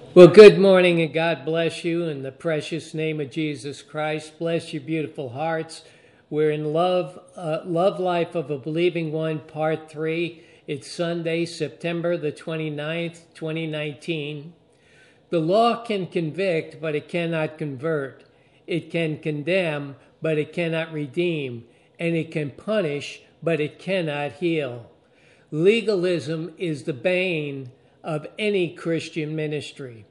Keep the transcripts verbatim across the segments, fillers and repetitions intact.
Well, good morning and God bless you in the precious name of Jesus Christ. Bless your beautiful hearts. We're in Love, uh, Love Life of a Believing One, Part three. It's Sunday, September the twenty-ninth, twenty nineteen. The law can convict, but it cannot convert. It can condemn, but it cannot redeem. And it can punish, but it cannot heal. Legalism is the bane of any Christian ministry.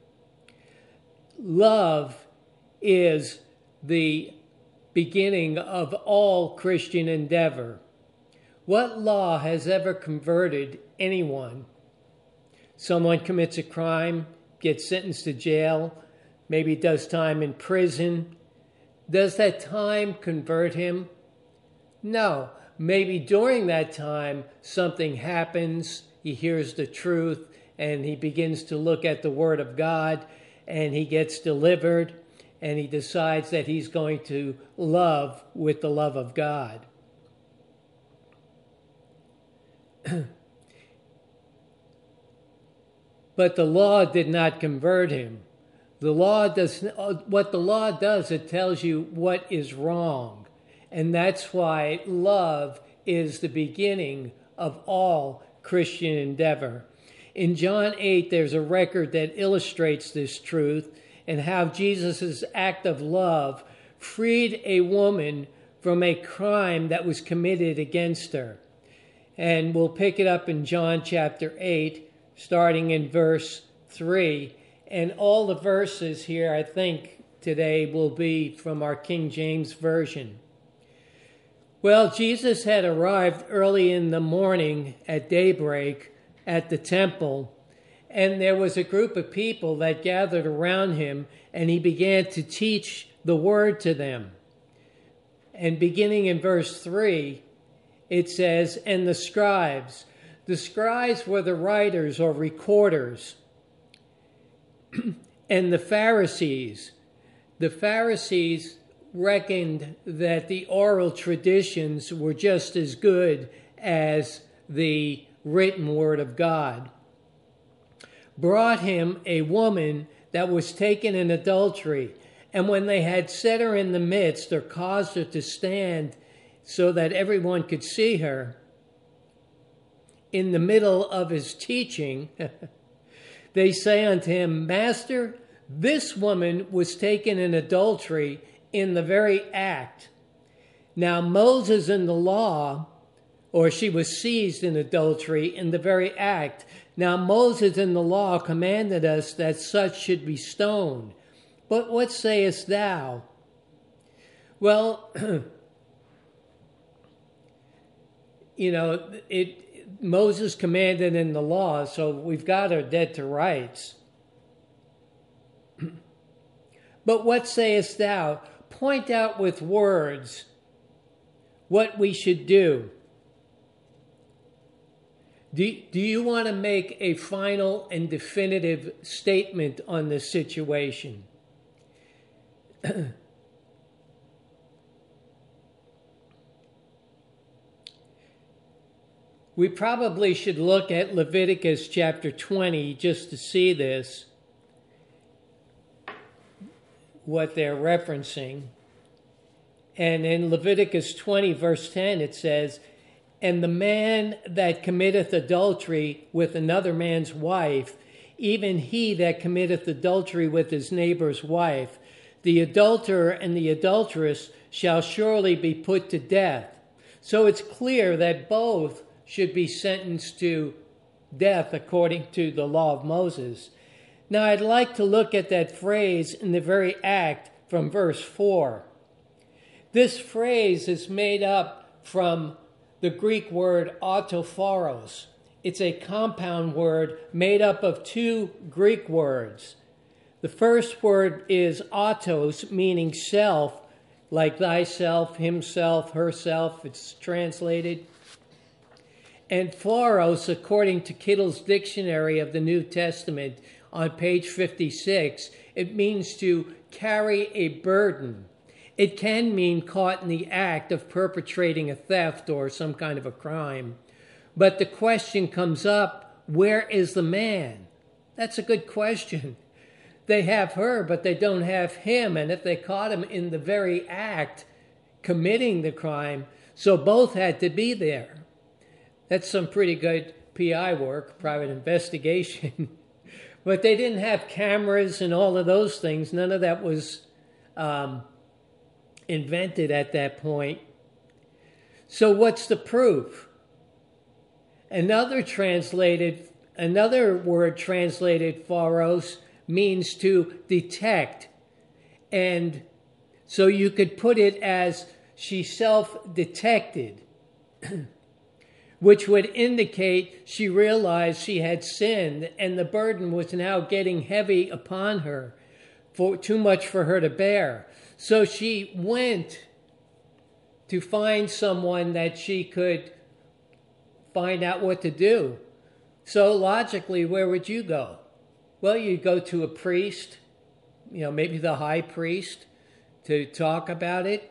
Love is the beginning of all Christian endeavor. What law has ever converted anyone? Someone commits a crime, gets sentenced to jail, maybe does time in prison. Does that time convert him? No. Maybe during that time something happens, he hears the truth, and he begins to look at the Word of God, and he gets delivered, and he decides that he's going to love with the love of God. But the law did not convert him. The law does what the law does, it tells you what is wrong. And that's why love is the beginning of all Christian endeavor. In John eight, there's a record that illustrates this truth and how Jesus' act of love freed a woman from a crime that was committed against her. And we'll pick it up in John chapter eight, starting in verse three. And all the verses here, I think, today will be from our King James Version. Well, Jesus had arrived early in the morning at daybreak at the temple, and there was a group of people that gathered around him, and he began to teach the word to them. And beginning in verse three, it says, and the scribes. The scribes were the writers or recorders. And the Pharisees. The Pharisees reckoned that the oral traditions were just as good as the written word of God. Brought him a woman that was taken in adultery. And when they had set her in the midst, or caused her to stand so that everyone could see her, in the middle of his teaching, they say unto him, Master, this woman was taken in adultery in the very act. Now Moses in the law, or she was seized in adultery in the very act. Now Moses in the law commanded us that such should be stoned. But what sayest thou? Well, you know, it Moses commanded in the law, so we've got her dead to rights. But what sayest thou? Point out with words what we should do. Do, do you want to make a final and definitive statement on this situation? We probably should look at Leviticus chapter twenty just to see this, what they're referencing. And in Leviticus twenty, verse ten, it says, and the man that committeth adultery with another man's wife, even he that committeth adultery with his neighbor's wife, the adulterer and the adulteress shall surely be put to death. So it's clear that both should be sentenced to death according to the law of Moses. Now I'd like to look at that phrase in the very act from verse four. This phrase is made up from the Greek word autophoros. It's a compound word made up of two Greek words. The first word is autos, meaning self, like thyself, himself, herself, it's translated. And phoros, according to Kittle's Dictionary of the New Testament on page fifty-six, it means to carry a burden. It can mean caught in the act of perpetrating a theft or some kind of a crime. But the question comes up, where is the man? That's a good question. they have her, but they don't have him. And if they caught him in the very act committing the crime, so both had to be there. That's some pretty good P I work, private investigation. But they didn't have cameras and all of those things. None of that was um, invented at that point. So what's the proof? Another translated, another word translated phoros means to detect. And so you could put it as she self-detected, which would indicate she realized she had sinned and the burden was now getting heavy upon her, for too much for her to bear. So she went to find someone that she could find out what to do. So logically, where would you go? Well, you'd go to a priest, you know, maybe the high priest, to talk about it.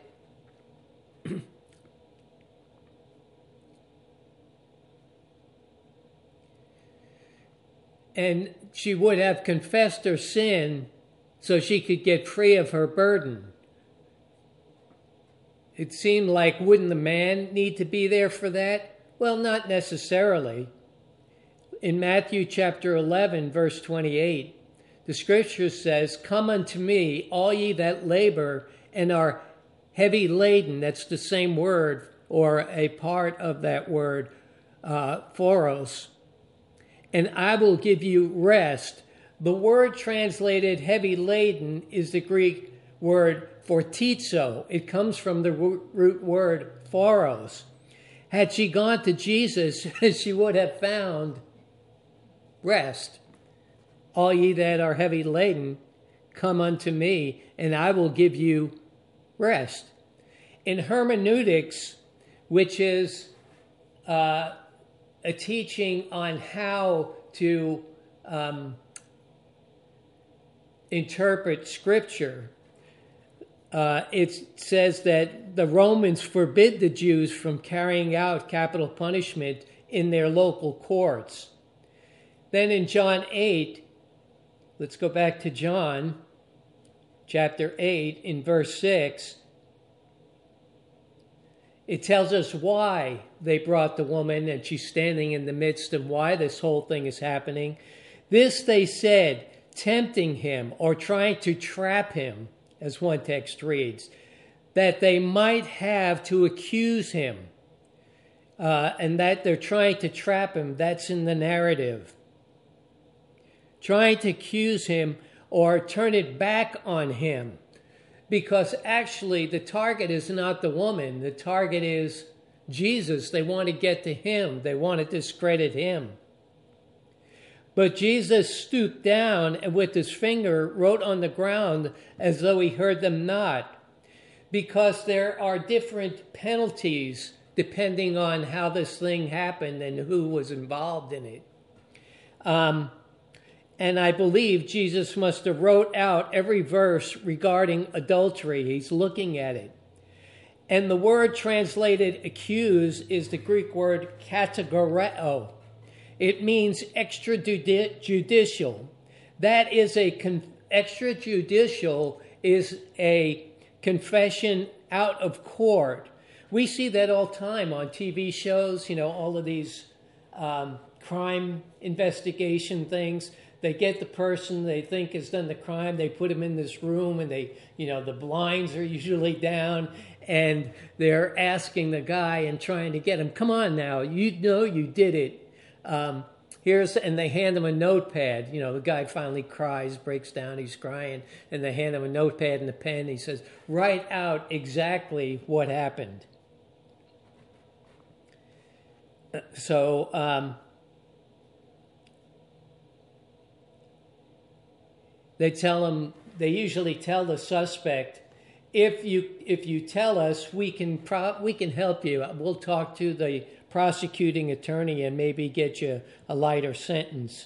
And she would have confessed her sin so she could get free of her burden. It seemed like, wouldn't the man need to be there for that? Well, not necessarily. In Matthew chapter eleven, verse twenty-eight, the scripture says, "Come unto me, all ye that labor and are heavy laden." That's the same word, or a part of that word, uh, phoros. "And I will give you rest." The word translated heavy laden is the Greek word fortizo. It comes from the root word phoros. Had she gone to Jesus, she would have found rest. "All ye that are heavy laden, come unto me, and I will give you rest." In hermeneutics, which is uh, a teaching on how to um, interpret Scripture, uh, it says that the Romans forbid the Jews from carrying out capital punishment in their local courts. Then in John eight, let's go back to John chapter eight in verse six. It tells us why they brought the woman and she's standing in the midst and why this whole thing is happening. This they said, tempting him or trying to trap him, as one text reads, that they might have to accuse him. Uh, and that they're trying to trap him, that's in the narrative. Trying to accuse him or turn it back on him. Because actually the target is not the woman. The target is Jesus. They want to get to him. They want to discredit him. But Jesus stooped down and with his finger wrote on the ground as though he heard them not. Because there are different penalties depending on how this thing happened and who was involved in it. Um, And I believe Jesus must have wrote out every verse regarding adultery. He's looking at it. And the word translated accuse is the Greek word kategoreo. It means extrajudicial. That is a con- extrajudicial is a confession out of court. We see that all the time on T V shows, you know, all of these um, crime investigation things. They get the person they think has done the crime. They put him in this room and they, you know, the blinds are usually down and they're asking the guy and trying to get him, come on now, you know you did it. Um, here's, and they hand him a notepad. You know, the guy finally cries, breaks down, he's crying, and they hand him a notepad and a pen. He says, write out exactly what happened. So, um, They tell him, they usually tell the suspect, if you if you tell us, we can pro- we can help you. We'll talk to the prosecuting attorney and maybe get you a lighter sentence.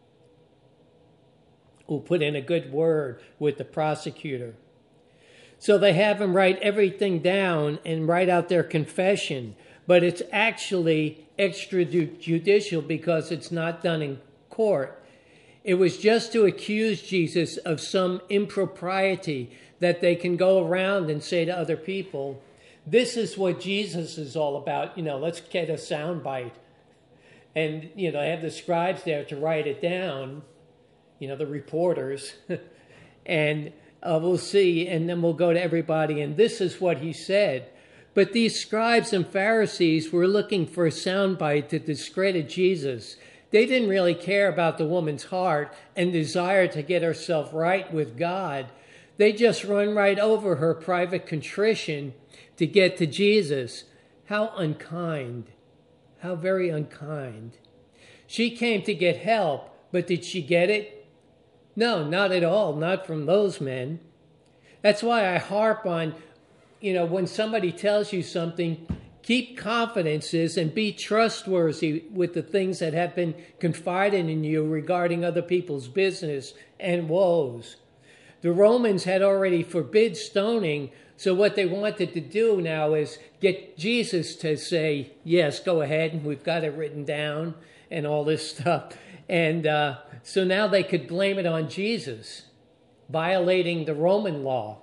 We'll put in a good word with the prosecutor. So they have him write everything down and write out their confession, but it's actually extrajudicial because it's not done in court. It was just to accuse Jesus of some impropriety that they can go around and say to other people, this is what Jesus is all about. You know, let's get a soundbite. And, you know, I have the scribes there to write it down, you know, the reporters. and uh, we'll see, and then we'll go to everybody, and this is what he said. But these scribes and Pharisees were looking for a soundbite to discredit Jesus. They didn't really care about the woman's heart and desire to get herself right with God. They just run right over her private contrition to get to Jesus. How unkind. How very unkind. She came to get help, but did she get it? No, not at all. Not from those men. That's why I harp on, you know, when somebody tells you something, keep confidences and be trustworthy with the things that have been confided in you regarding other people's business and woes. The Romans had already forbid stoning, so what they wanted to do now is get Jesus to say, yes, go ahead, we've got it written down and all this stuff. And uh, so now they could blame it on Jesus, violating the Roman law.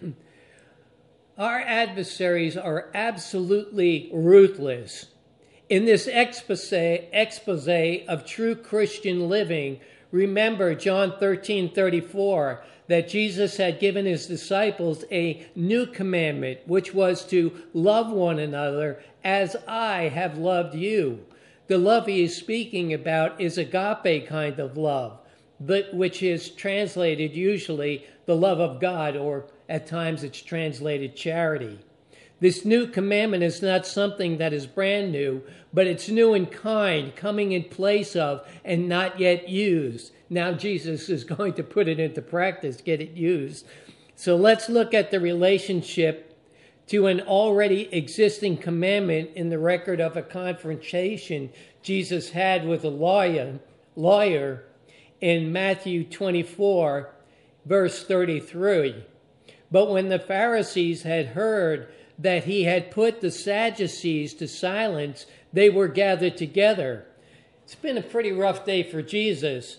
Our adversaries are absolutely ruthless. In this expose, expose of true Christian living, remember John thirteen thirty-four, that Jesus had given his disciples a new commandment, which was to love one another as I have loved you. The love he is speaking about is agape kind of love, but which is translated usually the love of God, or at times it's translated charity. This new commandment is not something that is brand new, but it's new in kind, coming in place of and not yet used. Now Jesus is going to put it into practice, get it used. So let's look at the relationship to an already existing commandment in the record of a confrontation Jesus had with a lawyer, lawyer in Matthew twenty-four, verse thirty-three. But when the Pharisees had heard that he had put the Sadducees to silence, they were gathered together. It's been a pretty rough day for Jesus.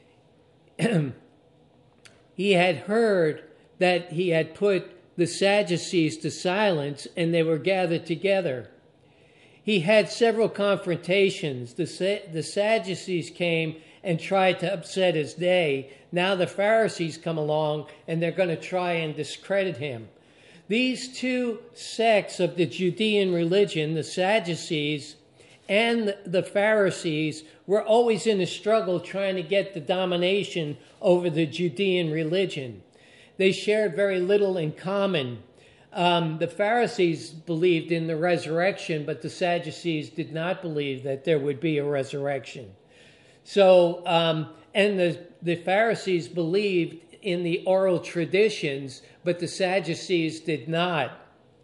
He had heard that he had put the Sadducees to silence, and they were gathered together. He had several confrontations. The, the Sadducees came and tried to upset his day. Now the Pharisees come along, and they're going to try and discredit him. These two sects of the Judean religion, the Sadducees and the Pharisees, were always in a struggle trying to get the domination over the Judean religion. They shared very little in common. Um, the Pharisees believed in the resurrection, but the Sadducees did not believe that there would be a resurrection. So, um, and the, the Pharisees believed in the oral traditions, but the Sadducees did not.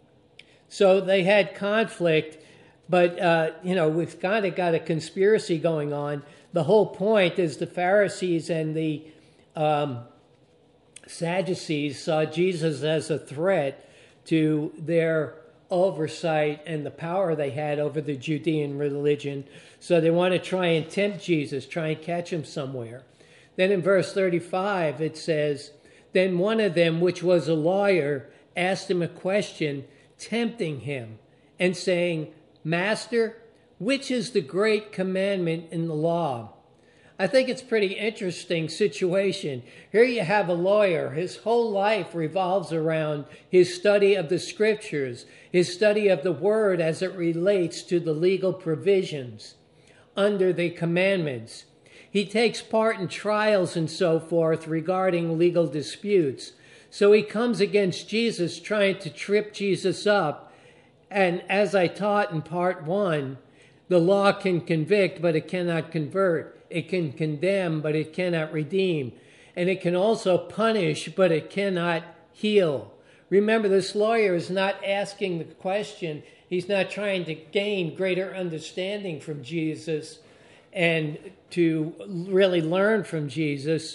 So they had conflict, but, uh, you know, we've kind of got a conspiracy going on. The whole point is the Pharisees and the um, Sadducees saw Jesus as a threat to their oversight and the power they had over the Judean religion. So they want to try and tempt Jesus, try and catch him somewhere. Then in verse thirty-five, it says, then one of them, which was a lawyer, asked him a question, tempting him, and saying, Master, which is the great commandment in the law? I think it's a pretty interesting situation. Here you have a lawyer. His whole life revolves around his study of the scriptures, his study of the word as it relates to the legal provisions under the commandments. He takes part in trials and so forth regarding legal disputes. So he comes against Jesus, trying to trip Jesus up. And as I taught in part one, the law can convict, but it cannot convert. It can condemn, but it cannot redeem. And it can also punish, but it cannot heal. Remember, this lawyer is not asking the question. He's not trying to gain greater understanding from Jesus and to really learn from Jesus.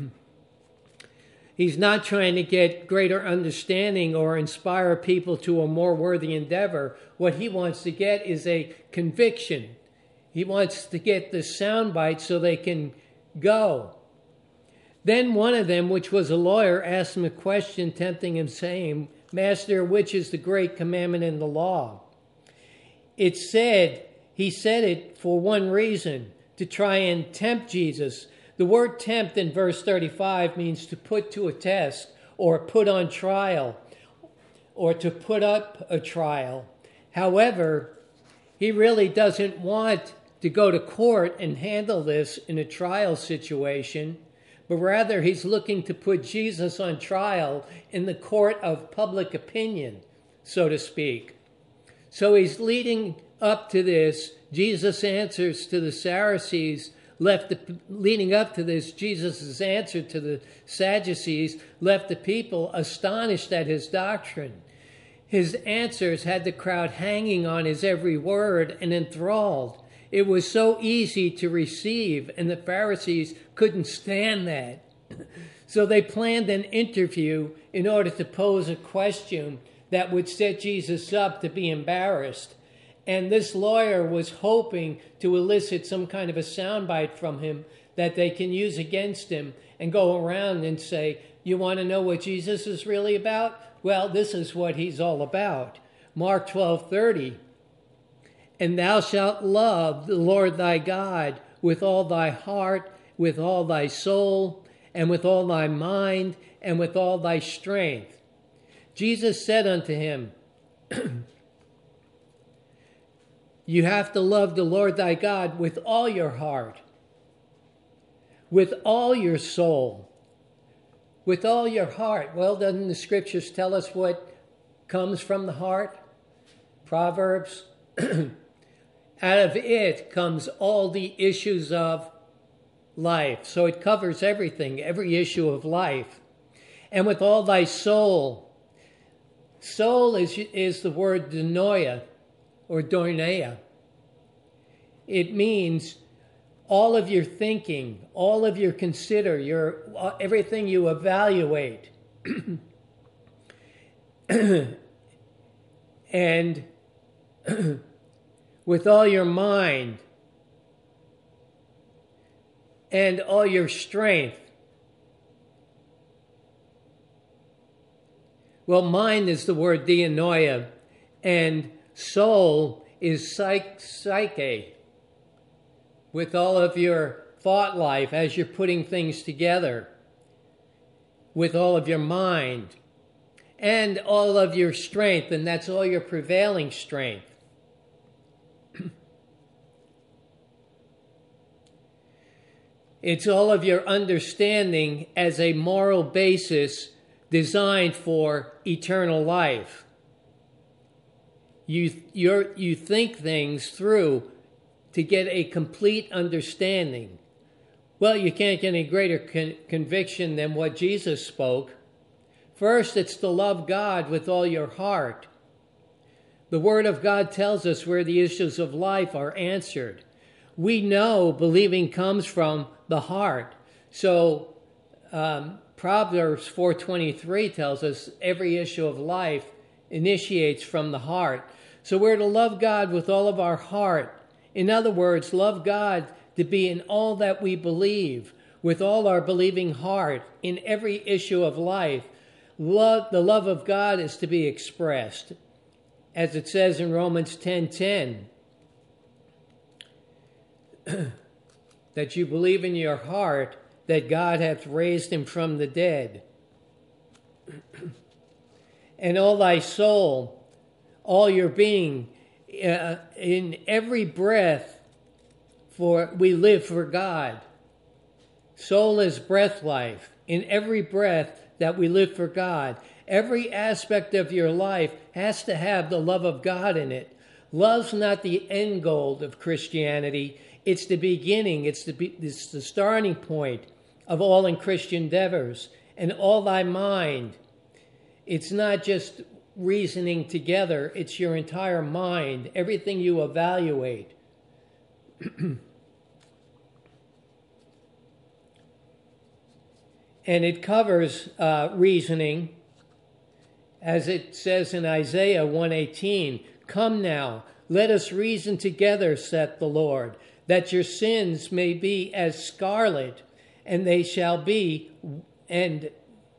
He's not trying to get greater understanding or inspire people to a more worthy endeavor. What he wants to get is a conviction. He wants to get the soundbite so they can go. Then one of them, which was a lawyer, asked him a question, tempting him, saying, Master, which is the great commandment in the law? It said, he said it for one reason, to try and tempt Jesus. The word tempt in verse thirty-five means to put to a test or put on trial or to put up a trial. However, he really doesn't want to go to court and handle this in a trial situation, but rather he's looking to put Jesus on trial in the court of public opinion, so to speak. So he's leading up to this. Jesus' answers to the Pharisees left the, leading up to this, Jesus' answer to the Sadducees left the people astonished at his doctrine. His answers had the crowd hanging on his every word and enthralled. It was so easy to receive, and the Pharisees couldn't stand that. So they planned an interview in order to pose a question that would set Jesus up to be embarrassed. And this lawyer was hoping to elicit some kind of a soundbite from him that they can use against him and go around and say, you want to know what Jesus is really about? Well, this is what he's all about. Mark twelve thirty. And thou shalt love the Lord thy God with all thy heart, with all thy soul, and with all thy mind, and with all thy strength. Jesus said unto him, you have to love the Lord thy God with all your heart, with all your soul, with all your heart. Well, doesn't the scriptures tell us what comes from the heart? Proverbs. Out of it comes all the issues of life. So it covers everything, every issue of life. And with all thy soul. Soul is, is the word dianoia or doineia. It means all of your thinking, all of your consider, your everything you evaluate. And with all your mind and all your strength. Well, mind is the word dianoia, and soul is psych- psyche. With all of your thought life as you're putting things together, with all of your mind, and all of your strength, and that's all your prevailing strength. It's all of your understanding as a moral basis designed for eternal life. You, you're, you think things through to get a complete understanding. Well, you can't get any greater con- conviction than what Jesus spoke. First, it's to love God with all your heart. The Word of God tells us where the issues of life are answered. We know believing comes from the heart. So um, Proverbs four twenty-three tells us every issue of life initiates from the heart. So we're to love God with all of our heart. In other words, love God to be in all that we believe, with all our believing heart, in every issue of life. Love, the love of God is to be expressed, as it says in Romans ten ten. That you believe in your heart that God hath raised him from the dead. And all thy soul, all your being, uh, in every breath, for we live for God. Soul is breath life. In every breath that we live for God. Every aspect of your life has to have the love of God in it. Love's not the end goal of Christianity. It's the beginning. It's the, it's the starting point of all in Christian endeavors. And all thy mind. It's not just reasoning together. It's your entire mind. Everything you evaluate. And it covers uh, reasoning, as it says in Isaiah one eighteen, come now, let us reason together, saith the Lord, that your sins may be as scarlet, and they shall be, and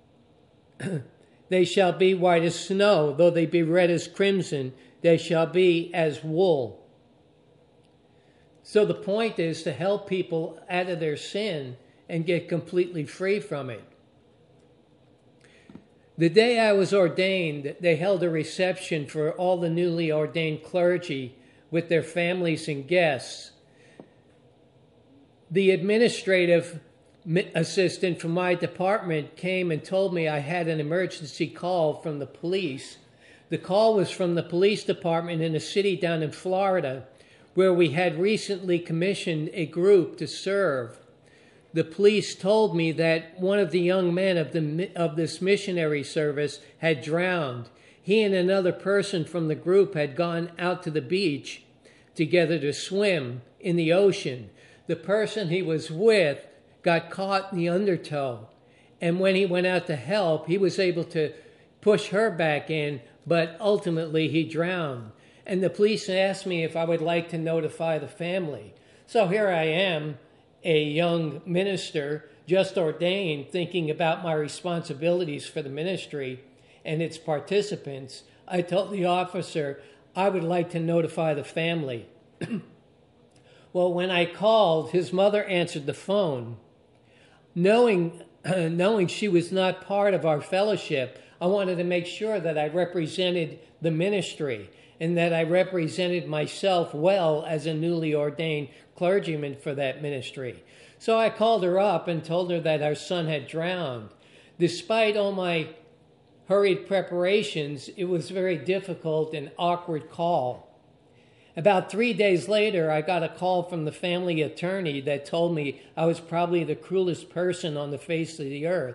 they shall be white as snow, though they be red as crimson, they shall be as wool. So the point is to help people out of their sin and get completely free from it. The day I was ordained, they held a reception for all the newly ordained clergy with their families and guests. The administrative assistant from my department came and told me I had an emergency call from the police. The call was from the police department in a city down in Florida, where we had recently commissioned a group to serve. The police told me that one of the young men of the of this missionary service had drowned. He and another person from the group had gone out to the beach together to swim in the ocean. The person he was with got caught in the undertow, and when he went out to help, he was able to push her back in, but ultimately he drowned. And the police asked me if I would like to notify the family. So here I am, a young minister, just ordained, thinking about my responsibilities for the ministry and its participants. I told the officer I would like to notify the family. Well, when I called, his mother answered the phone. Knowing, uh, knowing she was not part of our fellowship, I wanted to make sure that I represented the ministry and that I represented myself well as a newly ordained clergyman for that ministry. So I called her up and told her that our son had drowned. Despite all my hurried preparations, it was a very difficult and awkward call. About three days later, I got a call from the family attorney that told me I was probably the cruelest person on the face of the earth.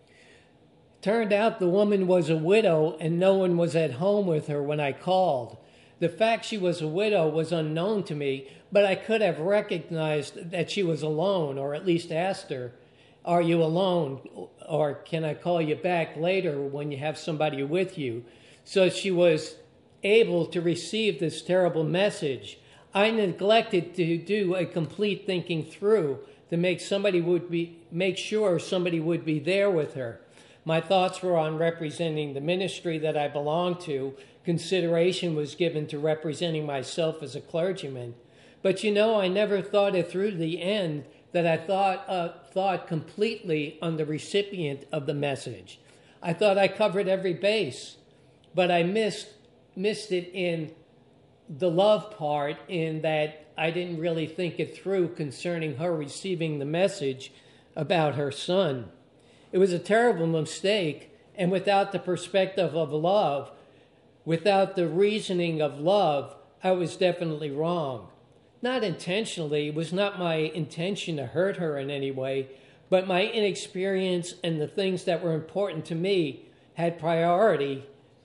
Turned out the woman was a widow and no one was at home with her when I called. The fact she was a widow was unknown to me, but I could have recognized that she was alone, or at least asked her, "Are you alone? Or can I call you back later when you have somebody with you?" So she was able to receive this terrible message. I neglected to do a complete thinking through to make somebody would be make sure somebody would be there with her. My thoughts were on representing the ministry that I belonged to. Consideration was given to representing myself as a clergyman. But you know, I never thought it through to the end that I thought uh, thought completely on the recipient of the message. I thought I covered every base, but I missed missed it in the love part, in that I didn't really think it through concerning her receiving the message about her son. It was a terrible mistake, and without the perspective of love, without the reasoning of love, I was definitely wrong. Not intentionally, it was not my intention to hurt her in any way, but my inexperience and the things that were important to me had priority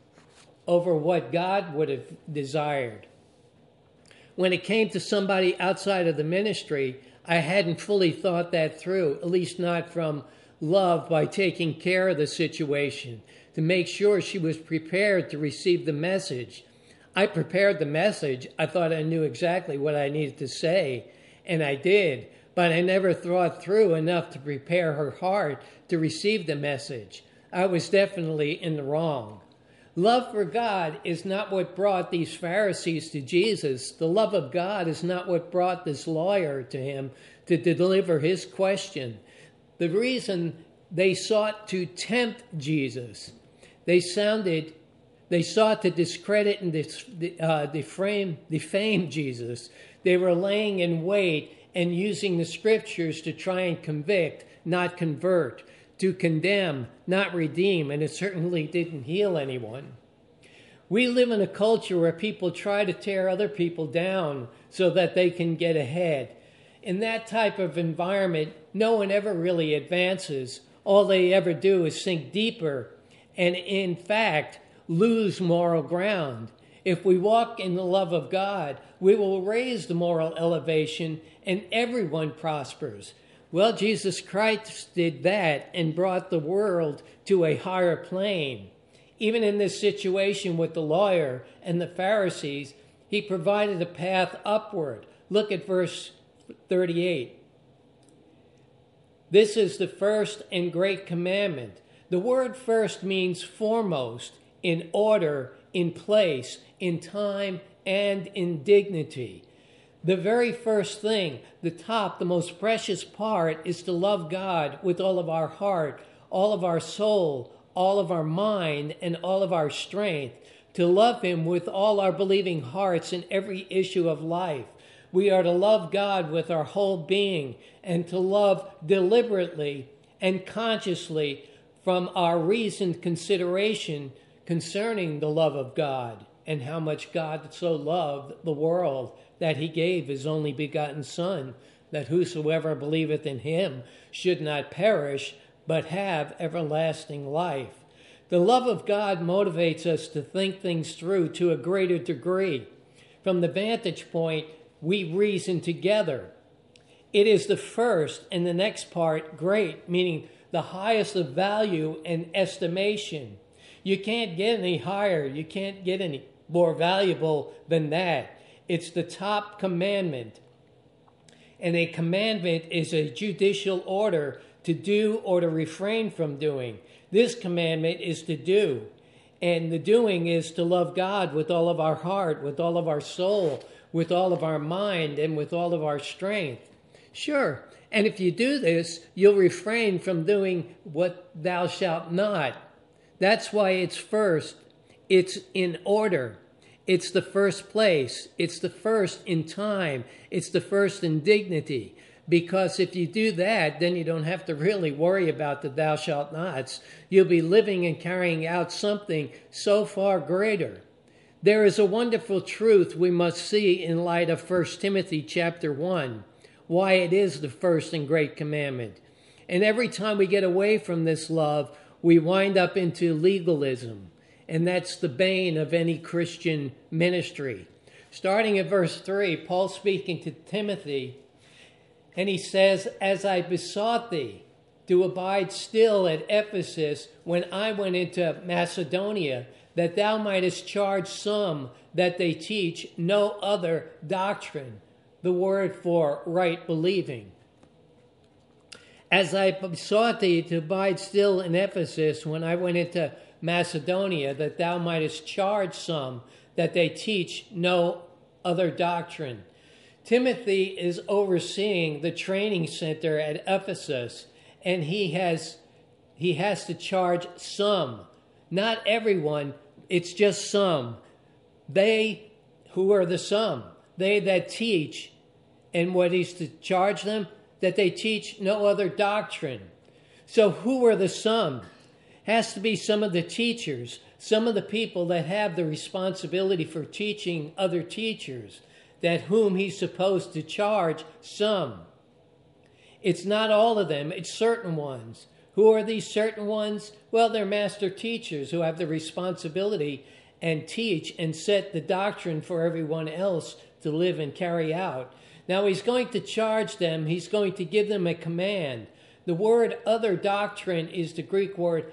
over what God would have desired. When it came to somebody outside of the ministry, I hadn't fully thought that through, at least not from love, by taking care of the situation, to make sure she was prepared to receive the message. I prepared the message. I thought I knew exactly what I needed to say, and I did, but I never thought through enough to prepare her heart to receive the message. I was definitely in the wrong. Love for God is not what brought these Pharisees to Jesus. The love of God is not what brought this lawyer to him to deliver his question. The reason they sought to tempt Jesus, they sounded, they sought to discredit and dis, uh, defame, defame Jesus. They were laying in wait and using the scriptures to try and convict, not convert, to condemn, not redeem, and it certainly didn't heal anyone. We live in a culture where people try to tear other people down so that they can get ahead. In that type of environment, no one ever really advances. All they ever do is sink deeper and, in fact, lose moral ground. If we walk in the love of God, we will raise the moral elevation and everyone prospers. Well, Jesus Christ did that and brought the world to a higher plane. Even in this situation with the lawyer and the Pharisees, he provided a path upward. Look at verse thirty-eight. This is the first and great commandment. The word first means foremost, in order, in place, in time, and in dignity. The very first thing, the top, the most precious part, is to love God with all of our heart, all of our soul, all of our mind, and all of our strength. To love him with all our believing hearts in every issue of life. We are to love God with our whole being and to love deliberately and consciously from our reasoned consideration concerning the love of God and how much God so loved the world that he gave his only begotten Son, that whosoever believeth in him should not perish but have everlasting life. The love of God motivates us to think things through to a greater degree. From the vantage point, we reason together. It is the first, and the next part, great, meaning the highest of value and estimation. You can't get any higher. You can't get any more valuable than that. It's the top commandment. And a commandment is a judicial order to do or to refrain from doing. This commandment is to do. And the doing is to love God with all of our heart, with all of our soul, with all of our mind, and with all of our strength. Sure. And if you do this, you'll refrain from doing what thou shalt not. That's why it's first. It's in order. It's the first place. It's the first in time. It's the first in dignity. Because if you do that, then you don't have to really worry about the thou shalt nots. You'll be living and carrying out something so far greater. There is a wonderful truth we must see in light of First Timothy chapter one, why it is the first and great commandment. And every time we get away from this love, we wind up into legalism. And that's the bane of any Christian ministry. Starting at verse three, Paul speaking to Timothy, and he says, as I besought thee to abide still at Ephesus when I went into Macedonia, that thou mightest charge some that they teach no other doctrine, the word for right believing. As I besought thee to abide still in Ephesus when I went into Macedonia, that thou mightest charge some that they teach no other doctrine. Timothy is overseeing the training center at Ephesus, and he has he has to charge some, not everyone. It's just some. They, who are the some? They that teach, and what he's to charge them? That they teach no other doctrine. So who are the some? Has to be some of the teachers, some of the people that have the responsibility for teaching other teachers, that whom he's supposed to charge some. It's not all of them, it's certain ones. Who are these certain ones? Well, they're master teachers who have the responsibility and teach and set the doctrine for everyone else to live and carry out. Now he's going to charge them, he's going to give them a command. The word other doctrine is the Greek word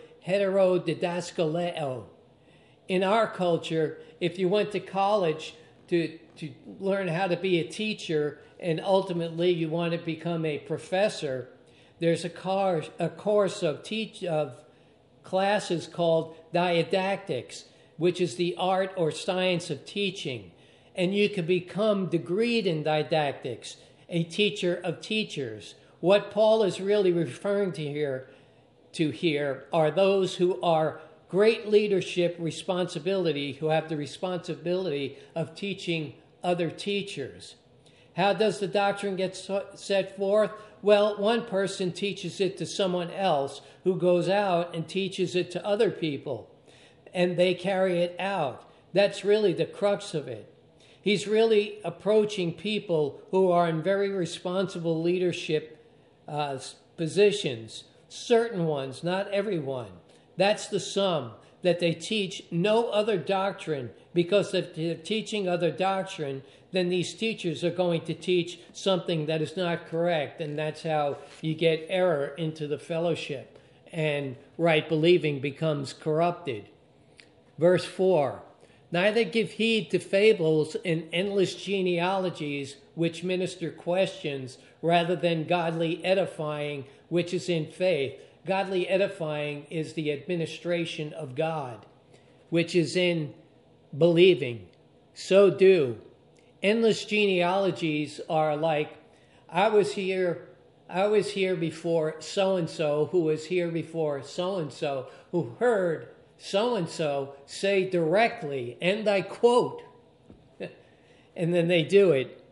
heterodidaskaleo. In our culture, if you went to college to, to learn how to be a teacher and ultimately you want to become a professor, there's a, car, a course of, teach, of classes called didactics, which is the art or science of teaching. And you can become degreed in didactics, a teacher of teachers. What Paul is really referring to here, to here are those who are great leadership responsibility, who have the responsibility of teaching other teachers. How does the doctrine get set forth? Well, one person teaches it to someone else who goes out and teaches it to other people, and they carry it out. That's really the crux of it. He's really approaching people who are in very responsible leadership uh, positions, certain ones, not everyone. That's the sum, that they teach no other doctrine, because if they're teaching other doctrine, then these teachers are going to teach something that is not correct, and that's how you get error into the fellowship, and right believing becomes corrupted. Verse four, Neither give heed to fables and endless genealogies which minister questions rather than godly edifying, which is in faith. Godly edifying is the administration of God, which is in believing. So do. Endless genealogies are like, I was here, I was here before so-and-so, who was here before so-and-so, who heard so-and-so say directly, and I quote, and then they do it.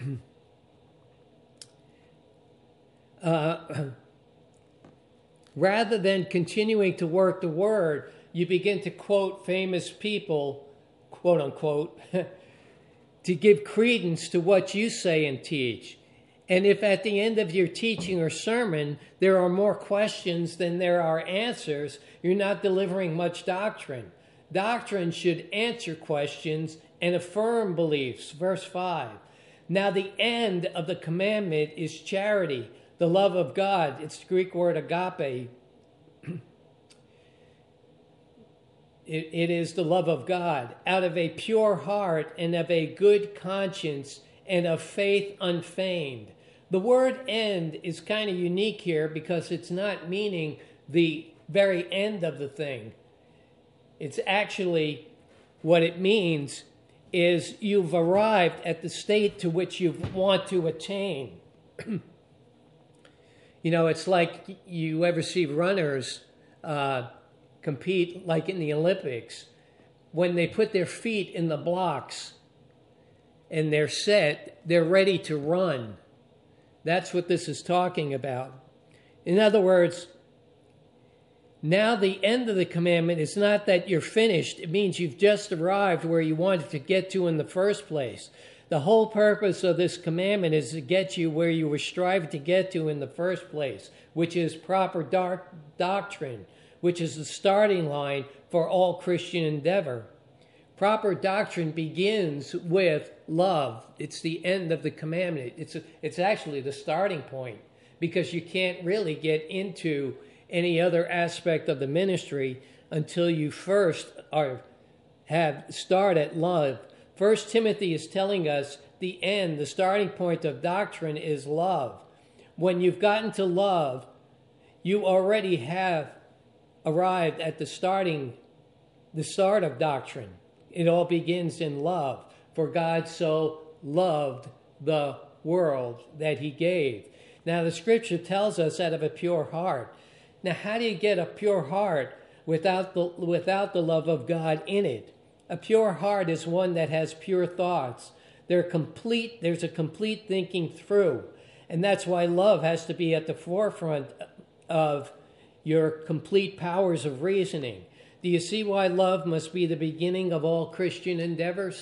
uh, rather than continuing to work the word, you begin to quote famous people, quote unquote, to give credence to what you say and teach. And if at the end of your teaching or sermon there are more questions than there are answers, you're not delivering much doctrine. Doctrine should answer questions and affirm beliefs. Verse five. Now the end of the commandment is charity, the love of God. It's the Greek word agape. It, it is the love of God, out of a pure heart and of a good conscience and of faith unfeigned. The word end is kind of unique here because it's not meaning the very end of the thing. It's actually, what it means is you've arrived at the state to which you want to attain. You know, it's like you ever see runners uh, compete like in the Olympics. When they put their feet in the blocks and they're set, they're ready to run. That's what this is talking about. In other words, now the end of the commandment is not that you're finished. It means you've just arrived where you wanted to get to in the first place. The whole purpose of this commandment is to get you where you were striving to get to in the first place, which is proper dark doctrine, which is the starting line for all Christian endeavor. Proper doctrine begins with love. It's the end of the commandment. It's a, it's actually the starting point, because you can't really get into any other aspect of the ministry until you first are have start at love. First Timothy is telling us the end, the starting point of doctrine is love. When you've gotten to love, you already have arrived at the starting, the start of doctrine. It all begins in love. For God so loved the world that he gave. Now the scripture tells us out of a pure heart. Now how do you get a pure heart without the, without the love of God in it? A pure heart is one that has pure thoughts. They're complete, there's a complete thinking through. And that's why love has to be at the forefront of your complete powers of reasoning. Do you see why love must be the beginning of all Christian endeavors?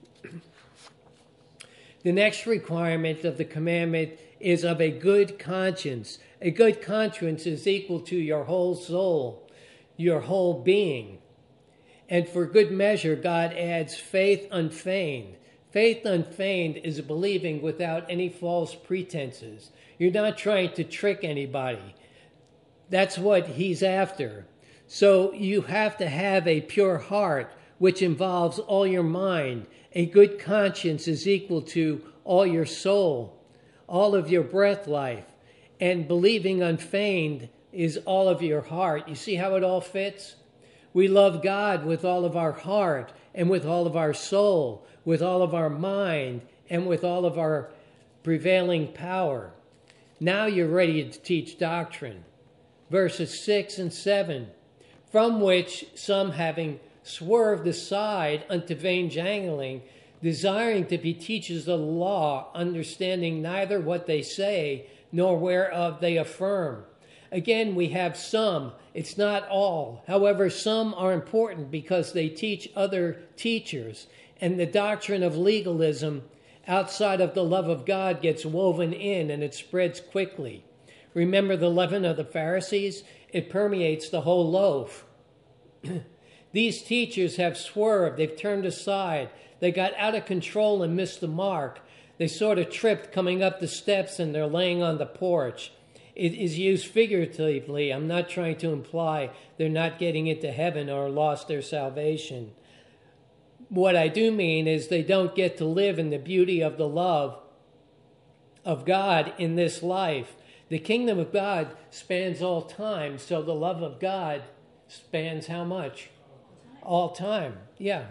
The next requirement of the commandment is of a good conscience. A good conscience is equal to your whole soul, your whole being. And for good measure, God adds faith unfeigned. Faith unfeigned is believing without any false pretenses. You're not trying to trick anybody. That's what he's after. So you have to have a pure heart, which involves all your mind. A good conscience is equal to all your soul, all of your breath life. And believing unfeigned is all of your heart. You see how it all fits? We love God with all of our heart and with all of our soul, with all of our mind and with all of our prevailing power. Now you're ready to teach doctrine. Verses six and seven. From which some, having swerved aside unto vain jangling, desiring to be teachers of the law, understanding neither what they say, nor whereof they affirm. Again, we have some. It's not all. However, some are important because they teach other teachers. And the doctrine of legalism outside of the love of God gets woven in and it spreads quickly. Remember the leaven of the Pharisees? It permeates the whole loaf. These teachers have swerved. They've turned aside. They got out of control and missed the mark. They sort of tripped coming up the steps and they're laying on the porch. It is used figuratively. I'm not trying to imply they're not getting into heaven or lost their salvation. what I do mean is they don't get to live in the beauty of the love of God in this life. The kingdom of God spans all time, so the love of God spans how much? All time, yeah.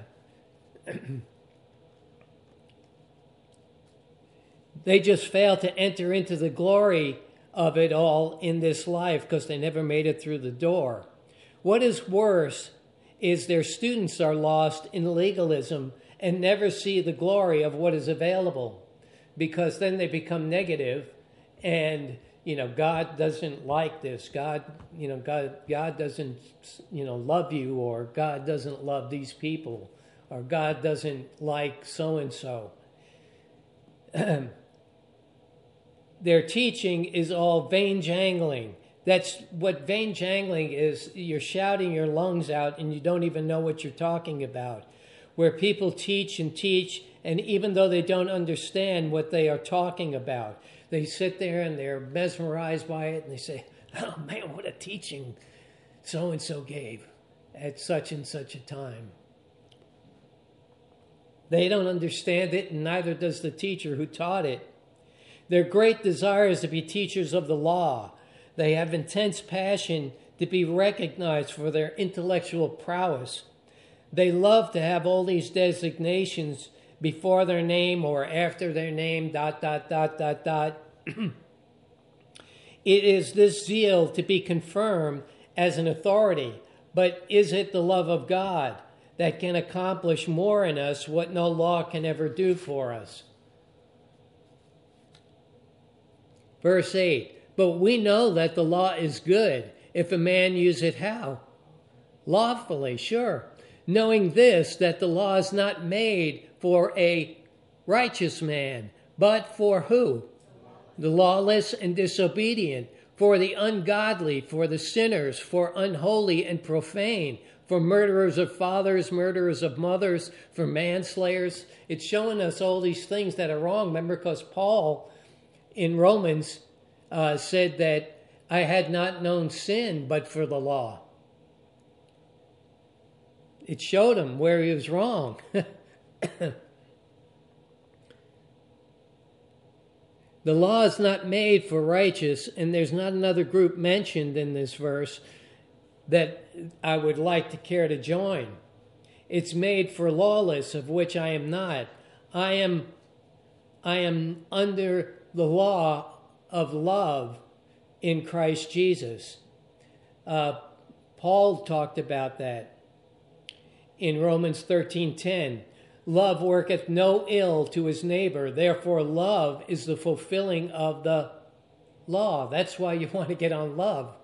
They just fail to enter into the glory of it all in this life because they never made it through the door. What is worse is their students are lost in legalism and never see the glory of what is available, because then they become negative and, you know, God doesn't like this. God, you know, God, God doesn't, you know, love you, or God doesn't love these people, or God doesn't like so-and-so. Their teaching is all vain jangling. That's what vain jangling is. You're shouting your lungs out and you don't even know what you're talking about. Where people teach and teach, and even though they don't understand what they are talking about, they sit there and they're mesmerized by it and they say, oh man, what a teaching so-and-so gave at such and such a time. They don't understand it, and neither does the teacher who taught it. Their great desire is to be teachers of the law. They have intense passion to be recognized for their intellectual prowess. They love to have all these designations before their name or after their name, dot, dot, dot, dot, dot. It is this zeal to be confirmed as an authority, but is it the love of God that can accomplish more in us what no law can ever do for us? Verse eight, but we know that the law is good if a man use it how? Lawfully, sure. Knowing this, that the law is not made for a righteous man, but for who? The lawless and disobedient, for the ungodly, for the sinners, for unholy and profane, for murderers of fathers, murderers of mothers, for manslayers. It's showing us all these things that are wrong. Remember, because Paul in Romans uh, said that I had not known sin but for the law. It showed him where he was wrong. The law is not made for righteous, and there's not another group mentioned in this verse that I would like to care to join. It's made for lawless, of which I am not. I am, I am under the law of love in Christ Jesus. Uh, Paul talked about that in Romans thirteen ten. Love worketh no ill to his neighbor. Therefore, love is the fulfilling of the law. That's why you want to get on love.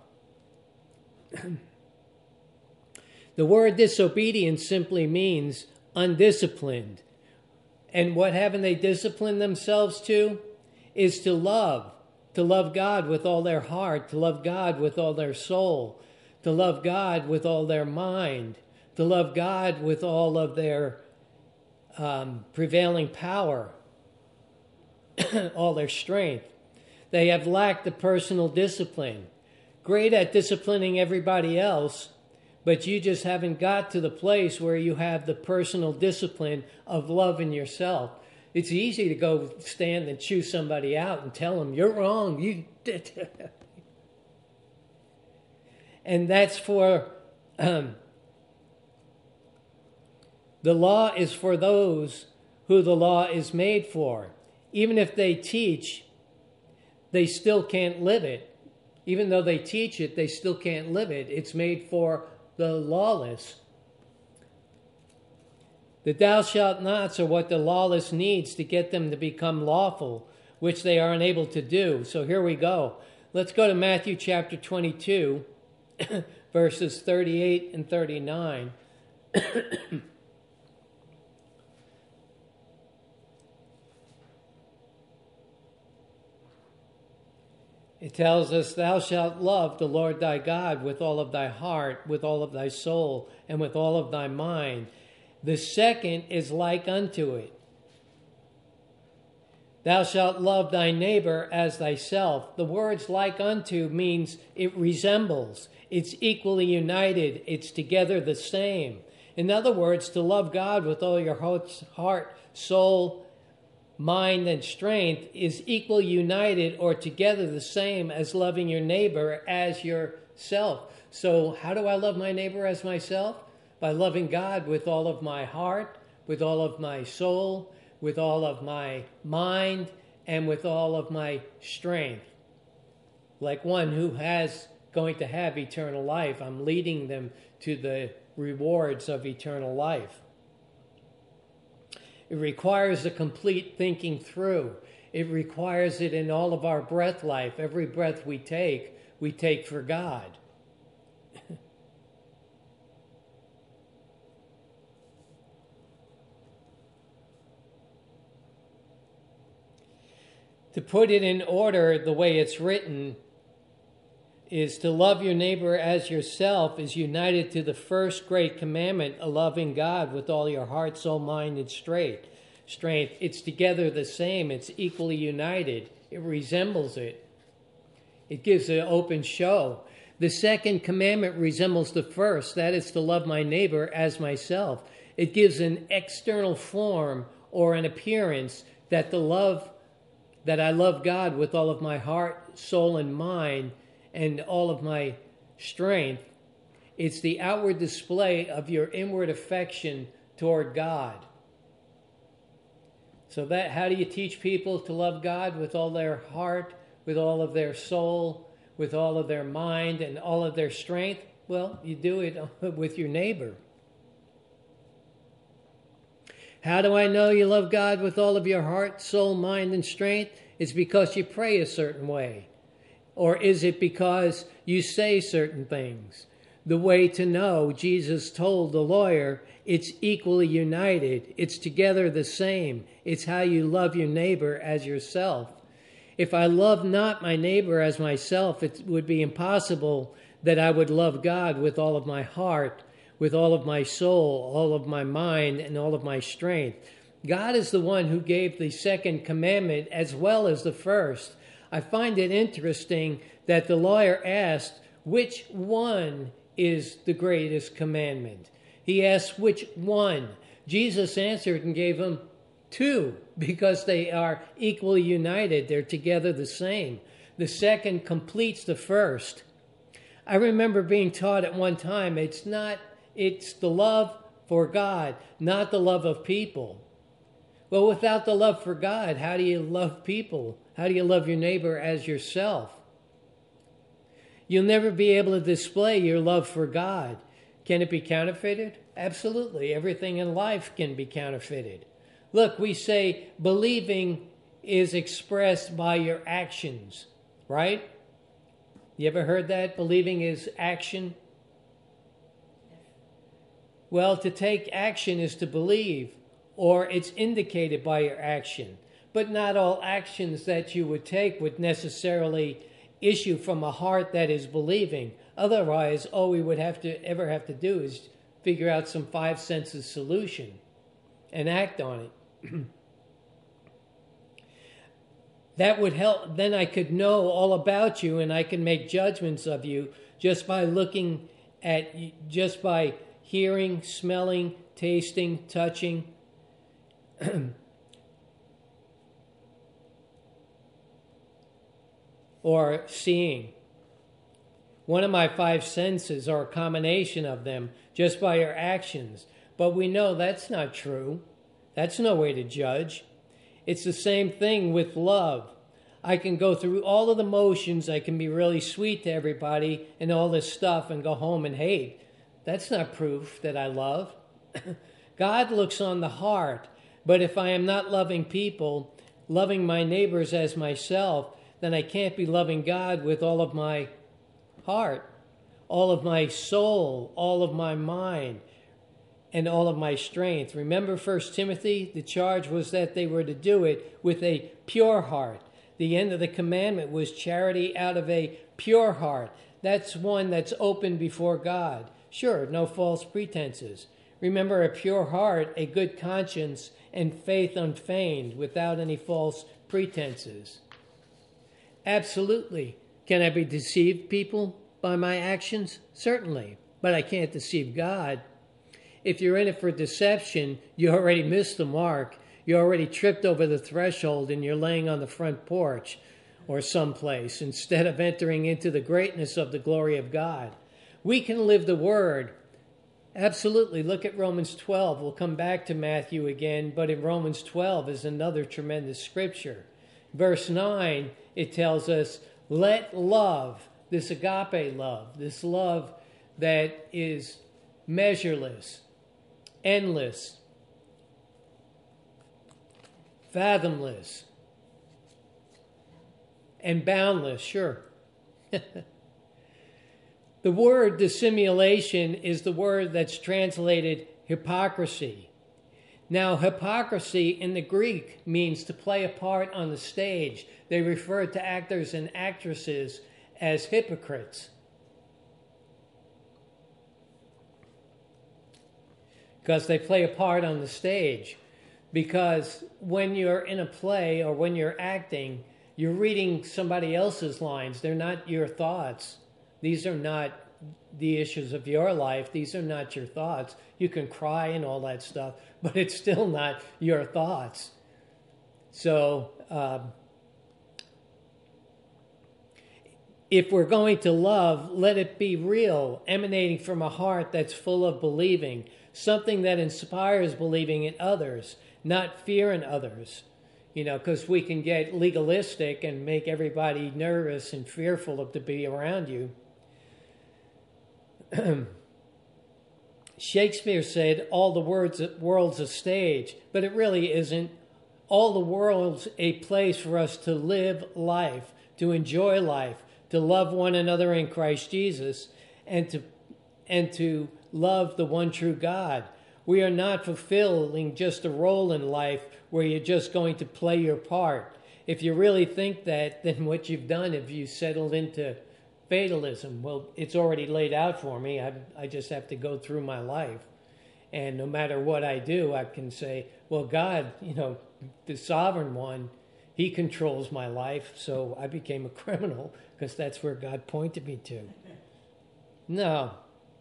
The word disobedience simply means undisciplined. And what haven't they disciplined themselves to? Is to love. To love God with all their heart. To love God with all their soul. To love God with all their mind. To love God with all of their um, prevailing power. All their strength. They have lacked the personal discipline. Great at disciplining everybody else, but you just haven't got to the place where you have the personal discipline of loving yourself. It's easy to go stand and chew somebody out and tell them, you're wrong. You did. And that's for, um, the law is for those who the law is made for. Even if they teach, they still can't live it. Even though they teach it, they still can't live it. It's made for the lawless. The thou shalt nots are what the lawless needs to get them to become lawful, which they are unable to do. So here we go. Let's go to Matthew chapter twenty-two, verses thirty-eight and thirty-nine. It tells us, thou shalt love the Lord thy God with all of thy heart, with all of thy soul, and with all of thy mind. The second is like unto it. Thou shalt love thy neighbor as thyself. The words like unto means it resembles. It's equally united. It's together the same. In other words, to love God with all your heart, soul, mind, and strength is equally united or together the same as loving your neighbor as yourself. So how do I love my neighbor as myself? By loving God with all of my heart, with all of my soul, with all of my mind, and with all of my strength. Like one who has going to have eternal life, I'm leading them to the rewards of eternal life. It requires a complete thinking through. It requires it in all of our breath life. Every breath we take, we take for God. To put it in order the way it's written is to love your neighbor as yourself is united to the first great commandment of loving God with all your heart, soul, mind, and strength. Strength. It's together the same. It's equally united. It resembles it. It gives an open show. The second commandment resembles the first. That is to love my neighbor as myself. It gives an external form or an appearance that the love that I love God with all of my heart, soul, and mind, and all of my strength. It's the outward display of your inward affection toward God. So that, how do you teach people to love God with all their heart, with all of their soul, with all of their mind, and all of their strength? Well, you do it with your neighbor. How do I know you love God with all of your heart, soul, mind, and strength? It's because you pray a certain way. Or is it because you say certain things? The way to know, Jesus told the lawyer, it's equally united. It's together the same. It's how you love your neighbor as yourself. If I love not my neighbor as myself, it would be impossible that I would love God with all of my heart, with all of my soul, all of my mind, and all of my strength. God is the one who gave the second commandment as well as the first. I find it interesting that the lawyer asked, which one is the greatest commandment? He asked, which one? Jesus answered and gave him two, because they are equally united. They're together the same. The second completes the first. I remember being taught at one time, it's not, it's the love for God, not the love of people. Well, without the love for God, how do you love people? How do you love your neighbor as yourself? You'll never be able to display your love for God. Can it be counterfeited? Absolutely. Everything in life can be counterfeited. Look, we say believing is expressed by your actions, right? You ever heard that? Believing is action? Well, to take action is to believe, or it's indicated by your action. But not all actions that you would take would necessarily issue from a heart that is believing. Otherwise, all we would have to ever have to do is figure out some five senses solution and act on it. That would help. Then I could know all about you and I can make judgments of you just by looking at, just by hearing, smelling, tasting, touching. Or seeing. One of my five senses are a combination of them just by your actions. But we know that's not true. That's no way to judge. It's the same thing with love. I can go through all of the motions. I can be really sweet to everybody and all this stuff and go home and hate. That's not proof that I love. God looks on the heart. But if I am not loving people, loving my neighbors as myself, then I can't be loving God with all of my heart, all of my soul, all of my mind, and all of my strength. Remember First Timothy? The charge was that they were to do it with a pure heart. The end of the commandment was charity out of a pure heart. That's one that's open before God. Sure, no false pretenses. Remember, a pure heart, a good conscience, and faith unfeigned, without any false pretenses. Absolutely. Can I be deceived, people, by my actions? Certainly. But I can't deceive God. If you're in it for deception, you already missed the mark. You already tripped over the threshold and you're laying on the front porch or someplace instead of entering into the greatness of the glory of God. We can live the word. Absolutely. Look at Romans twelve. We'll come back to Matthew again, but in Romans twelve is another tremendous scripture. Verse nine, it tells us, let love, this agape love, this love that is measureless, endless, fathomless, and boundless, sure. The word dissimulation is the word that's translated hypocrisy. Now, hypocrisy in the Greek means to play a part on the stage. They refer to actors and actresses as hypocrites. Because they play a part on the stage. Because when you're in a play or when you're acting, you're reading somebody else's lines. They're not your thoughts. These are not the issues of your life. These are not your thoughts. You can cry and all that stuff, but it's still not your thoughts. So, um, if we're going to love, let it be real, emanating from a heart that's full of believing, something that inspires believing in others, not fear in others. You know, because we can get legalistic and make everybody nervous and fearful of to be around you. Shakespeare said, all the words, world's a stage, but it really isn't. All the world's a place for us to live life, to enjoy life, to love one another in Christ Jesus, and to and to love the one true God. We are not fulfilling just a role in life where you're just going to play your part. If you really think that, then what you've done, if you settled into fatalism, well, it's already laid out for me. I, I just have to go through my life. And no matter what I do, I can say, well, God, you know, the sovereign one, he controls my life. So I became a criminal because that's where God pointed me to. No.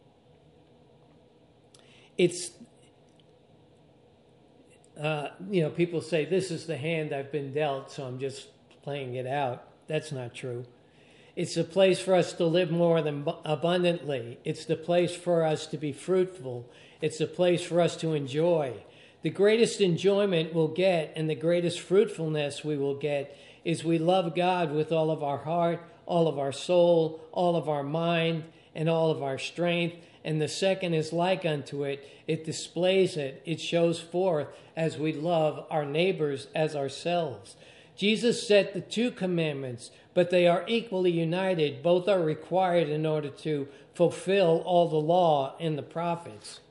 It's, uh, you know, people say, this is the hand I've been dealt, so I'm just playing it out. That's not true. It's a place for us to live more than abundantly. It's the place for us to be fruitful. It's a place for us to enjoy. The greatest enjoyment we'll get and the greatest fruitfulness we will get is we love God with all of our heart, all of our soul, all of our mind, and all of our strength. And the second is like unto it. It displays it. It shows forth as we love our neighbors as ourselves. Jesus set the two commandments, but they are equally united. Both are required in order to fulfill all the law and the prophets.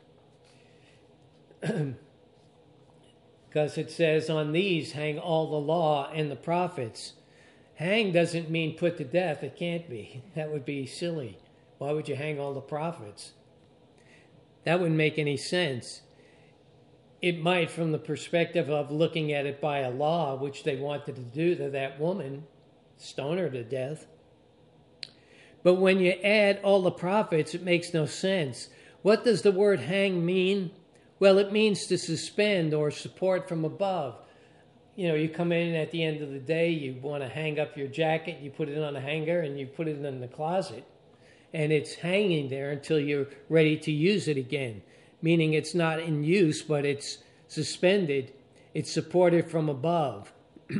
Because it says, on these hang all the law and the prophets. Hang doesn't mean put to death. It can't be. That would be silly. Why would you hang all the prophets? That wouldn't make any sense. It might from the perspective of looking at it by a law, which they wanted to do to that woman, stone her to death. But when you add all the prophets, it makes no sense. What does the word hang mean? Well, it means to suspend or support from above. You know, you come in at the end of the day, you want to hang up your jacket, you put it on a hanger, and you put it in the closet. And it's hanging there until you're ready to use it again. Meaning it's not in use, but it's suspended. It's supported from above.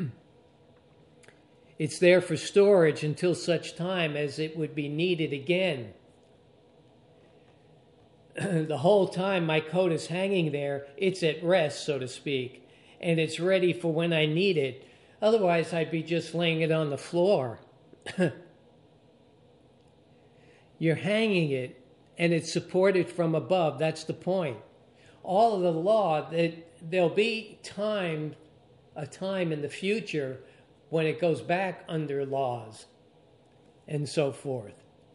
It's there for storage until such time as it would be needed again. The whole time my coat is hanging there, it's at rest, so to speak, and it's ready for when I need it. Otherwise, I'd be just laying it on the floor. You're hanging it, and it's supported from above. That's the point. All of the law, that there'll be time, a time in the future when it goes back under laws and so forth.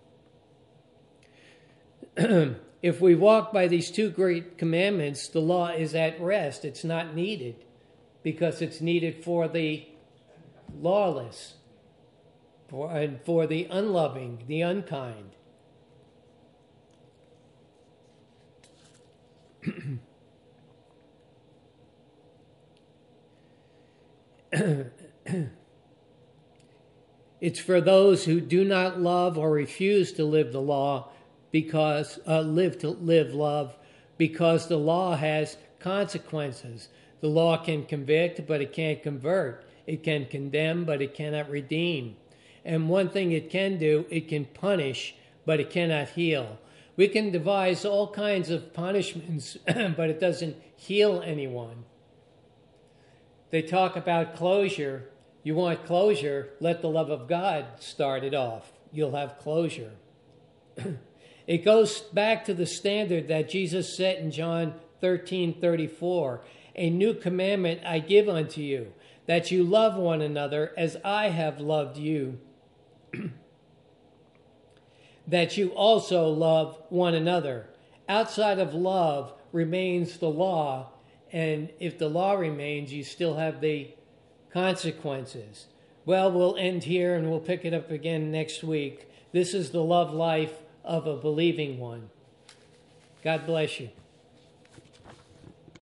If we walk by these two great commandments, the law is at rest. It's not needed because it's needed for the lawless, for, and for the unloving, the unkind. It's for those who do not love or refuse to live the law because uh, live to live love because the law has consequences. The law can convict, but it can't convert. It can condemn, but it cannot redeem. And one thing it can do, it can punish, but it cannot heal. We can devise all kinds of punishments, but it doesn't heal anyone. They talk about closure. You want closure, let the love of God start it off. You'll have closure. It goes back to the standard that Jesus set in John thirteen thirty-four. A new commandment I give unto you, that you love one another as I have loved you. That you also love one another. Outside of love remains the law, and if the law remains, you still have the consequences. Well, we'll end here and we'll pick it up again next week. This is the love life of a believing one. God bless you.